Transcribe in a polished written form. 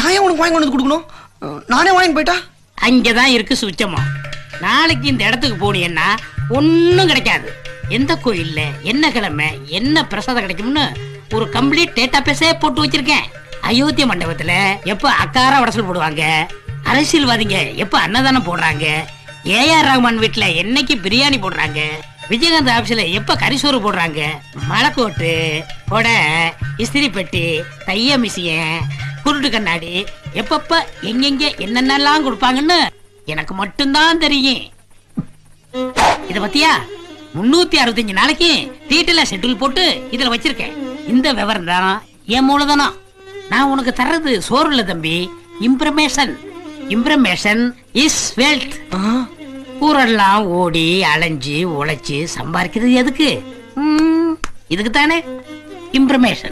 நான் ஏன் உனக்கு வாங்கி கொண்டு வந்து கொடுக்கணும்? நானே வாங்கி போயிட்டா? அங்கதான் இருக்கு சுச்சமா. நாளைக்கு இந்த இடத்துக்கு போனீங்கன்னா ஒன்னும் கிடைக்காது. எந்த கோயில்ல என்ன கிழமை என்ன பிரசாதம் கிடைக்கும்னு ஒரு கம்ப்ளீட் டேட்டா பேஸே போட்டு வச்சிருக்கேன். அயோத்திய மண்டபத்துல எப்ப அக்காரா வடசல் போடுவாங்க, அரசியல்வாதிங்க எப்ப அன்னதானம் போடுறாங்க, ஏஆர் ரஹ்மான் வீட்டுல என்னைக்கு பிரியாணி போடுறாங்க, விஜயகாந்த் ஆபீஸ்ல எப்ப கரிசோறு போடுறாங்க, மலைக்கோட்டு கொடை, இஸ்திரி பெட்டி, தைய மிஷின், குருட்டு கண்ணாடி எப்பப்ப எங்கெங்க என்னென்னலாம் கொடுப்பாங்கன்னு எனக்கு மட்டும்தான் தெரியும். இத பத்தியா 365 நாளைக்கு டீட்டெயிலா ஷெட்யூல் போட்டு இதுல வச்சிருக்கேன். இந்த விவரம் தான் என் மூலதனம். நான் உனக்கு தர்றது சோறு இல்ல தம்பி, இம்ப்ரமேஷன். இம்ப்ரமேஷன் இஸ் வெல்த். ஊரெல்லாம் ஓடி அலைஞ்சு உழைச்சு சம்பாதிக்கிறது எதுக்கு? இதுக்கு தானே இம்ப்ரமேஷன்.